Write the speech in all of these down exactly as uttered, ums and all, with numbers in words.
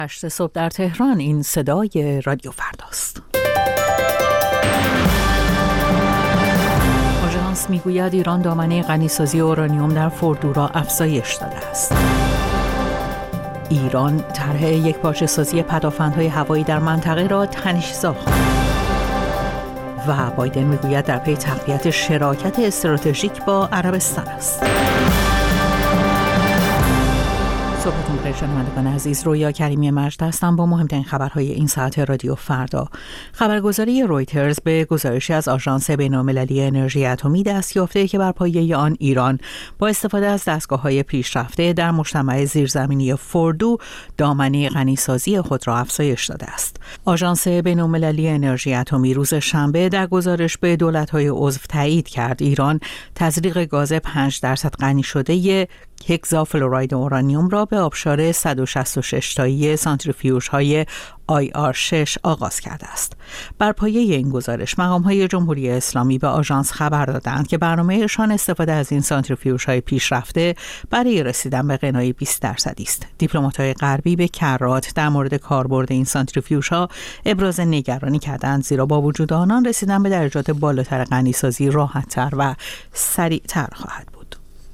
هشت صبح در تهران. این صدای رادیو فرداست. آژانس میگوید ایران دامنه غنیسازی اورانیوم در فوردو را افزایش داده است. ایران طرح یک پارچه سازی پدافندهای هوایی در منطقه را تنش‌زا خواند. و بایدن میگوید در پی تقویت شراکت استراتژیک با عربستان است. صبحتون بخیر شنوندگان عزیز، رویا کریمی مجد هستم با مهمترین خبرهای این ساعت رادیو فردا. خبرگزاری رویترز به گزارشی از آژانس بین‌المللی انرژی اتمی دست یافته که بر پایه آن ایران با استفاده از دستگاه‌های پیشرفته در مجتمع زیرزمینی فوردو دامنه غنیسازی خود را افزایش داده است. آژانس بین‌المللی انرژی اتمی روز شنبه در گزارش به دولت‌های عضو تایید کرد ایران تزریق گاز پنج درصد غنی شده هگزافلوراید اورانیوم را به آبشار صد و شصت و شش تایی سانتریفیوژهای آی آر شش آغاز کرده است. بر پایه این گزارش مقام‌های جمهوری اسلامی به آژانس خبر دادند که برنامه‌شان استفاده از این سانتریفیوژهای پیشرفته برای رسیدن به غنای بیست درصدی است. دیپلمات‌های غربی به کرات در مورد کاربرد این سانتریفیوژها ابراز نگرانی کردند، زیرا با وجود آنان رسیدن به درجات بالاتر غنیسازی راحت‌تر و سریع‌تر خواهد بود.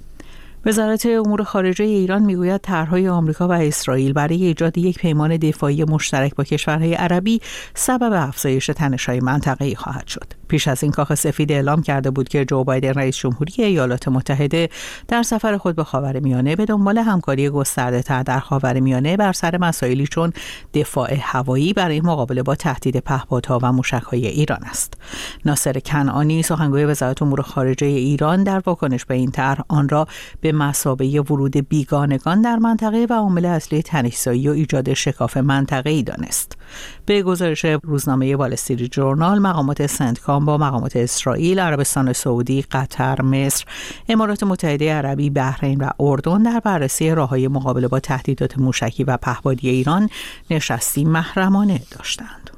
وزارت امور خارجه ایران میگوید طرح‌های آمریکا و اسرائیل برای ایجاد یک پیمان دفاعی مشترک با کشورهای عربی سبب افزایش تنش‌های منطقه‌ای خواهد شد. پیش از این کاخ سفید اعلام کرده بود که جو بایدن رئیس جمهوری ایالات متحده در سفر خود به خاورمیانه به دنبال همکاری گسترده‌تر در خاورمیانه بر سر مسائلی چون دفاع هوایی برای مقابله با تهدید پهپادها و موشک‌های ایران است. ناصر کنعانی سخنگوی وزارت امور خارجه ایران در واکنش به این طرح آن را به مثابه ورود بیگانگان در منطقه و عامل اصلی تنش‌زایی و ایجاد شکاف منطقه‌ای دانست. به گزارش روزنامه وال استریت ژورنال، مقامات سنتکام با مقامات اسرائیل، عربستان سعودی، قطر، مصر، امارات متحده عربی، بحرین و اردن در بررسی راه‌های مقابله با تهدیدات موشکی و پهپادی ایران نشستی محرمانه داشتند.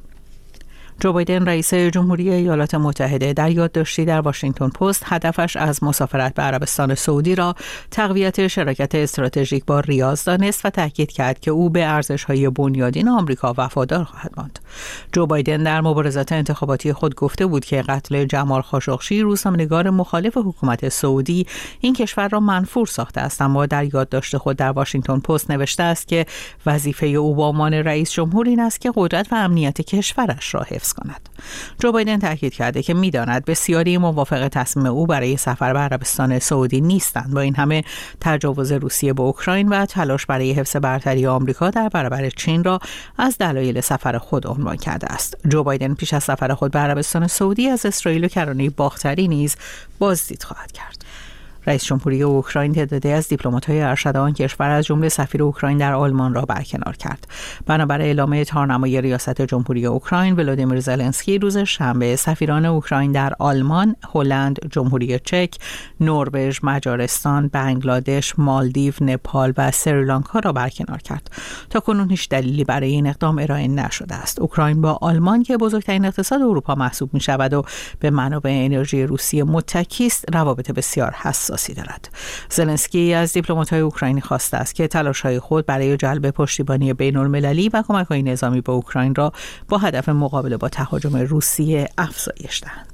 جو بایدن رئیس جمهوری ایالات متحده در یادداشتی در واشنگتن پست هدفش از مسافرت به عربستان سعودی را تقویت شراکت استراتژیک با ریاض دانست و تاکید کرد که او به ارزش‌های بنیادین آمریکا وفادار خواهد ماند. جو بایدن در مبارزات انتخاباتی خود گفته بود که قتل جمال خاشقچی، روزنامه‌نگار مخالف حکومت سعودی، این کشور را منفور ساخته است، اما در یادداشت خود در واشنگتن پست نوشته است که وظیفه او به عنوان رئیس جمهور این است که قدرت و امنیت کشورش را حفظ کند. جو بایدن تاکید کرده که می‌داند بسیاری موافق تصمیم او برای سفر به عربستان سعودی نیستند. با این همه تجاوز روسیه به اوکراین و تلاش برای حفظ برتری آمریکا در برابر چین را از دلایل سفر خود عنوان کرده است. جو بایدن پیش از سفر خود به عربستان سعودی از اسرائیل و کرانه باختری نیز بازدید خواهد کرد. رئیس جمهوری اوکراین تعدادی از دیپلمات‌های ارشد آن کشور از جمله سفیر اوکراین در آلمان را برکنار کرد. بنابر اعلام تارنمای ریاست جمهوری اوکراین، ولودیمیر زلنسکی روز شنبه سفیران اوکراین در آلمان، هلند، جمهوری چک، نروژ، مجارستان، بنگلادش، مالدیو، نپال و سریلانکا را برکنار کرد. تاکنون هیچ دلیلی برای این اقدام ارائه نشده است. اوکراین با آلمان که بزرگترین اقتصاد اروپا محسوب می‌شود و به منابع انرژی روسیه متکی است، روابط بسیار حساس دارد. زلنسکی از دیپلمات‌های اوکراینی خواسته است که تلاش‌های خود برای جلب پشتیبانی بین‌المللی و کمک‌های نظامی به اوکراین را با هدف مقابله با تهاجم روسیه افزایش دهند.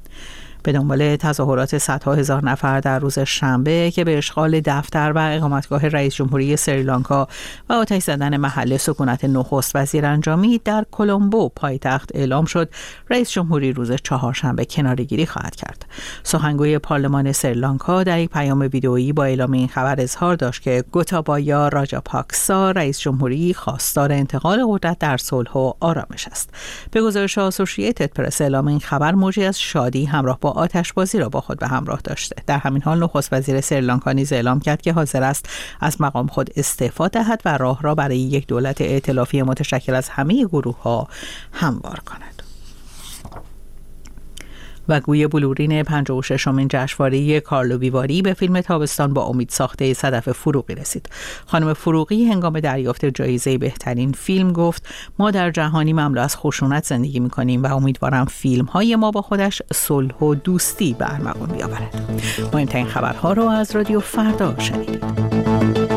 به دنبال تظاهرات صدها هزار نفر در روز شنبه که به اشغال دفتر و اقامتگاه رئیس جمهوری سریلانکا و آتش زدن محل سکونت نخست وزیر انجامید، در کلمبو پایتخت اعلام شد رئیس جمهوری روز چهارشنبه کناره‌گیری خواهد کرد. سخنگوی پارلمان سریلانکا در یک پیام ویدئویی با اعلام این خبر اظهار داشت که گوتابایا راجاپاکسا رئیس جمهوری خواستار انتقال قدرت در صلح و آرامش است. به گزارش اسوسییتد پرس، اعلام این خبر موجی از شادی همراه با آتشبازی را با خود به همراه داشته. در همین حال نخست وزیر سریلانکا نیز اعلام کرد که حاضر است از مقام خود استعفا دهد و راه را برای یک دولت ائتلافی متشکل از همه گروه‌ها هموار کند. و گوی بلورین پنجاه و ششمین جشنواره کارلو ویواری به فیلم تابستان با امید ساخته صدف فروغی رسید. خانم فروغی هنگام دریافت جایزه بهترین فیلم گفت: ما در جهانی مملو از خشونت زندگی می‌کنیم و امیدوارم فیلم‌های ما با خودش صلح و دوستی به ارمغان بیاورد. مهمترین خبرها رو از رادیو فردا شنیدید.